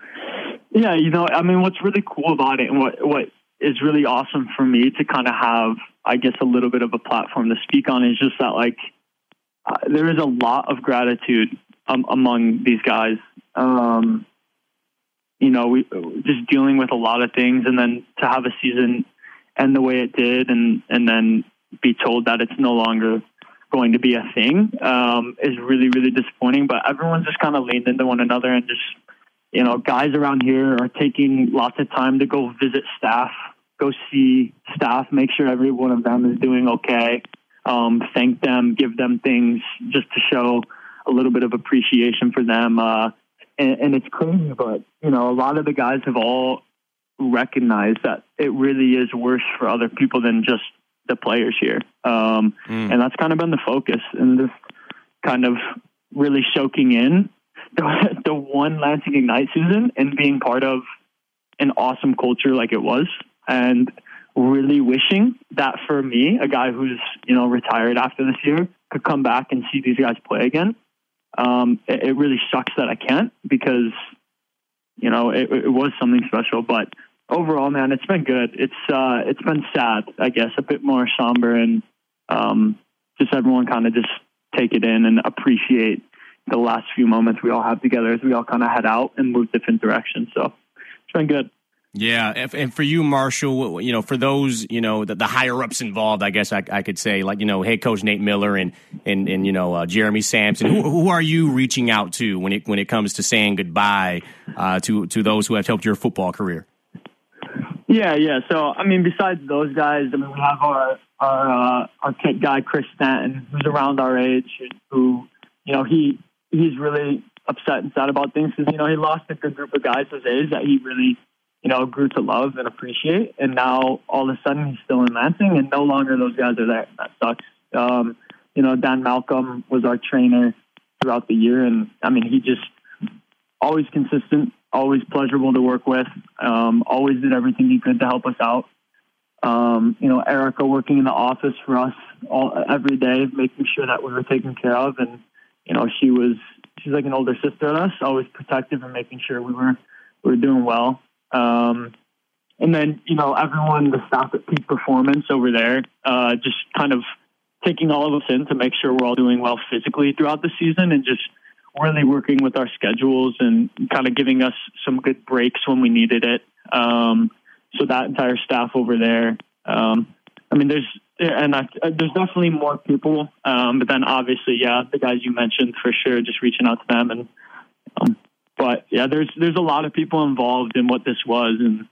Yeah, you know, I mean, what's really cool about it and what, what is really awesome for me to kind of have, I guess, a little bit of a platform to speak on is just that, like, uh, there is a lot of gratitude um, among these guys. Um, you know, we just dealing with a lot of things, and then to have a season end the way it did, and and then be told that it's no longer going to be a thing um, is really, really disappointing. But everyone's just kind of leaned into one another and just, you know, guys around here are taking lots of time to go visit staff, go see staff, make sure every one of them is doing okay, um, thank them, give them things just to show a little bit of appreciation for them. Uh, and, and it's crazy, but, you know, a lot of the guys have all recognized that it really is worse for other people than just the players here. Um, mm. And that's kind of been the focus, and just kind of really soaking in the, the one Lansing Ignite season and being part of an awesome culture like it was, and really wishing that for me, a guy who's, you know, retired after this year, could come back and see these guys play again. Um, it, it really sucks that I can't, because, you know, it, it was something special, but overall, man, it's been good. It's, uh, it's been sad, I guess, a bit more somber, and, um, just everyone kind of just take it in and appreciate the last few moments we all have together as we all kind of head out and move different directions. So it's been good. Yeah, and for you, Marshall, you know, for those, you know, the, the higher ups involved, I guess I, I could say, like, you know, head coach Nate Miller and and and you know uh, Jeremy Sampson. Who, who are you reaching out to when it when it comes to saying goodbye uh, to to those who have helped your football career? Yeah, yeah. So I mean, besides those guys, I mean, we have our our uh, our kit guy Chris Stanton, who's around our age, who, you know, he he's really upset and sad about things because, you know, he lost a good group of guys his age that he really, you know, grew to love and appreciate. And now all of a sudden he's still in Lansing and no longer those guys are there. That sucks. Um, you know, Dan Malcolm was our trainer throughout the year. And I mean, he just always consistent, always pleasurable to work with, um, always did everything he could to help us out. Um, you know, Erica working in the office for us all, every day, making sure that we were taken care of. And, you know, she was, she's like an older sister to us, always protective and making sure we were, we were doing well. Um, and then, you know, everyone, the staff at Peak Performance over there, uh, just kind of taking all of us in to make sure we're all doing well physically throughout the season and just really working with our schedules and kind of giving us some good breaks when we needed it. Um, So that entire staff over there, um, I mean, there's and I, there's definitely more people, um, but then obviously, yeah, the guys you mentioned for sure, just reaching out to them, and um, but yeah, there's there's a lot of people involved in what this was, and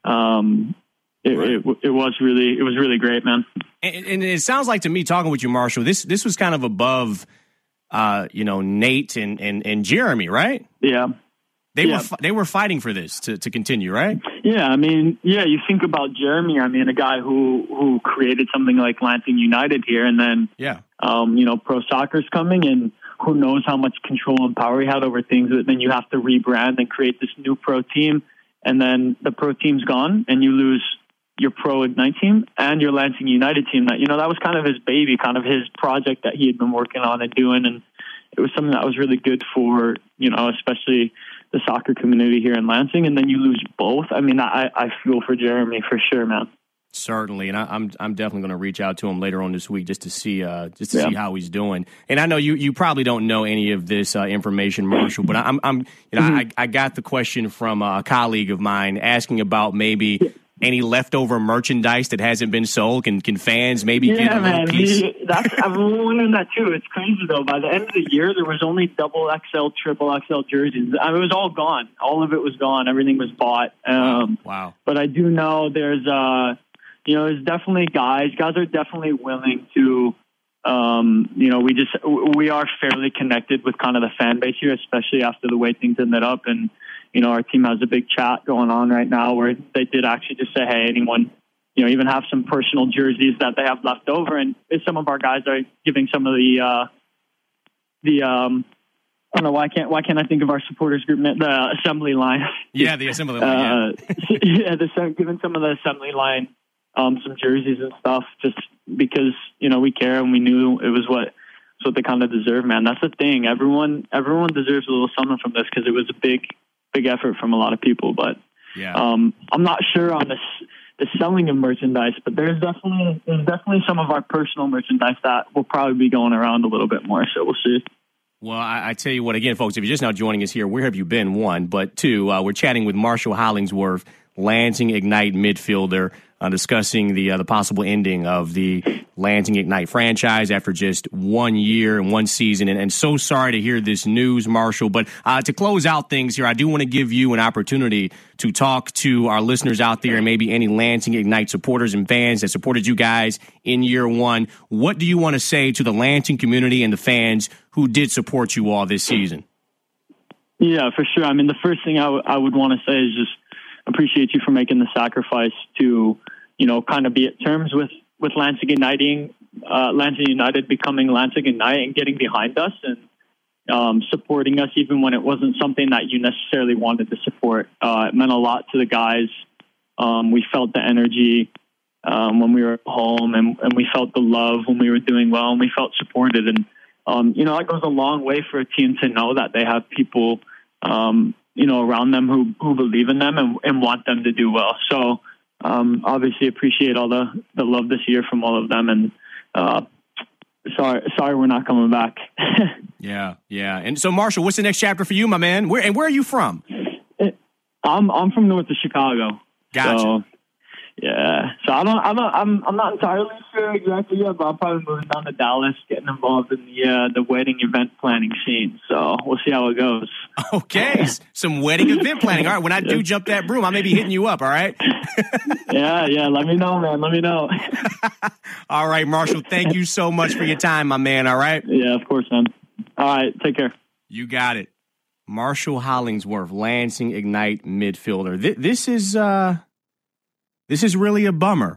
um, it, right. it, it was really it was really great, man. And, and it sounds like to me, talking with you, Marshall, this this was kind of above, uh, you know, Nate and, and and Jeremy, right? Yeah. They yeah. were they were fighting for this to, to continue, right? Yeah, I mean, yeah, you think about Jeremy. I mean, a guy who, who created something like Lansing United here, and then yeah, um, you know, pro soccer's coming, and who knows how much control and power he had over things. But then you have to rebrand and create this new pro team, and then the pro team's gone, and you lose your pro Ignite team and your Lansing United team. That you know that was kind of his baby, kind of his project that he had been working on and doing, and it was something that was really good for you know, especially the soccer community here in Lansing, and then you lose both. I mean, I, I feel for Jeremy for sure, man. Certainly, and I, I'm I'm definitely going to reach out to him later on this week just to see uh, just to yeah. see how he's doing. And I know you, you probably don't know any of this uh, information, Marshall, but I'm I'm you know mm-hmm. I I got the question from a colleague of mine asking about maybe yeah. any leftover merchandise that hasn't been sold. Can can fans maybe yeah, get a man. little piece? He, that's, I'm wondering that too. It's crazy though. By the end of the year, there was only double X L, triple X L jerseys. I mean, it was all gone. All of it was gone. Everything was bought. Um, wow. But I do know there's, uh, you know, there's definitely guys. Guys are definitely willing to. Um, you know, we just we are fairly connected with kind of the fan base here, especially after the way things ended up. And you know, our team has a big chat going on right now where they did actually just say, hey, anyone, you know, even have some personal jerseys that they have left over. And some of our guys are giving some of the, uh, the, um, I don't know, why can't, why can't I think of our supporters group, the assembly line? Yeah, the assembly line. uh, yeah, yeah the, giving some of the assembly line, um, some jerseys and stuff just because, you know, we care and we knew it was what, it's what they kind of deserve, man. That's the thing. Everyone, everyone deserves a little something from this because it was a big, big effort from a lot of people, but yeah. um, I'm not sure on the, the selling of merchandise, but there's definitely there's definitely some of our personal merchandise that will probably be going around a little bit more, so we'll see. Well, I, I tell you what, again, folks, if you're just now joining us here, where have you been, one? But two, uh, we're chatting with Marshall Hollingsworth, Lansing Ignite midfielder, uh, discussing the uh, the possible ending of the Lansing Ignite franchise after just one year and one season. And, and so sorry to hear this news, Marshall. But uh, to close out things here, I do want to give you an opportunity to talk to our listeners out there and maybe any Lansing Ignite supporters and fans that supported you guys in year one. What do you want to say to the Lansing community and the fans who did support you all this season? Yeah, for sure. I mean, the first thing I, w- I would want to say is just appreciate you for making the sacrifice to, you know, kind of be at terms with, with Lansing Uniting, uh, Lansing United becoming Lansing Ignite and getting behind us and um, supporting us even when it wasn't something that you necessarily wanted to support. Uh, it meant a lot to the guys. Um, we felt the energy um, when we were at home and, and we felt the love when we were doing well and we felt supported. And, um, you know, that goes a long way for a team to know that they have people um, you know, around them who, who believe in them and, and want them to do well. So, um, obviously appreciate all the, the love this year from all of them. And, uh, sorry, sorry, we're not coming back. yeah. Yeah. And so Marshall, what's the next chapter for you, my man? Where, and where are you from? I'm, I'm from north of Chicago. Gotcha. So, yeah. So I don't, I'm not, I'm, I'm not entirely sure exactly yet, but I'm probably moving down to Dallas, getting involved in the, uh, the wedding event planning scene. So we'll see how it goes. Okay. Some wedding event planning. All right. When I do jump that broom, I may be hitting you up. All right. yeah. Yeah. Let me know, man. Let me know. All right, Marshall. Thank you so much for your time, my man. All right. Yeah, of course, man. All right. Take care. You got it. Marshall Hollingsworth, Lansing Ignite midfielder. Th- this is, uh, This is really a bummer.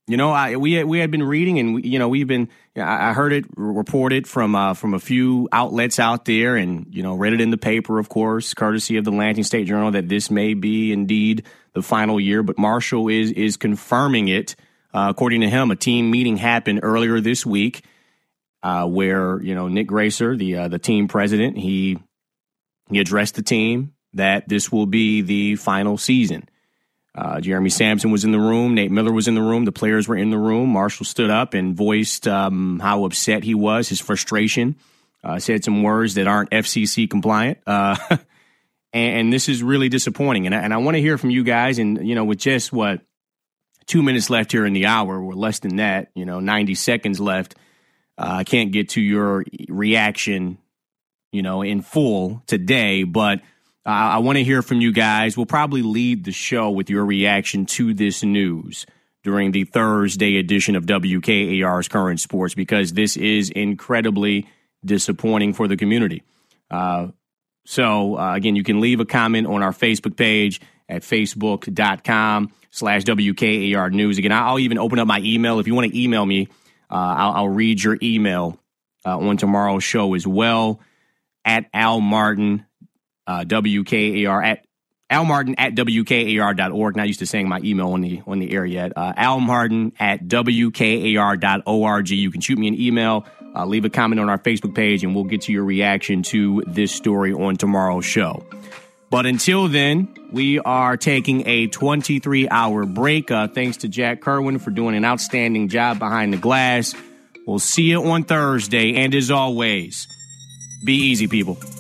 You know, I, we we had been reading, and we, you know, we've been. I heard it reported from uh, from a few outlets out there, and you know, read it in the paper, of course, courtesy of the Lansing State Journal, that this may be indeed the final year. But Marshall is is confirming it. Uh, according to him, a team meeting happened earlier this week, uh, where you know Nick Gracer, the uh, the team president, he he addressed the team that this will be the final season. Uh, Jeremy Sampson was in the room. Nate Miller was in the room. The players were in the room. Marshall stood up and voiced um, how upset he was, his frustration, uh, said some words that aren't F C C compliant. Uh, and, and this is really disappointing. And I, and I want to hear from you guys. And, you know, with just, what, two minutes left here in the hour, or less than that, you know, ninety seconds left, uh, I can't get to your reaction, you know, in full today. But Uh, I want to hear from you guys. We'll probably lead the show with your reaction to this news during the Thursday edition of W K A R's Current Sports, because this is incredibly disappointing for the community. Uh, so, uh, again, you can leave a comment on our Facebook page at facebook.com slash WKAR News. Again, I'll even open up my email. If you want to email me, uh, I'll, I'll read your email uh, on tomorrow's show as well, at Al Martin. Uh, W K A R at Al Martin at W K A R dot org. Not used to saying my email on the on the air yet. Uh, Al Martin at W K A R dot org. You can shoot me an email, uh, leave a comment on our Facebook page, and we'll get to your reaction to this story on tomorrow's show. But until then, we are taking a twenty-three hour break. Uh, thanks to Jack Kerwin for doing an outstanding job behind the glass. We'll see you on Thursday, and as always, be easy, people.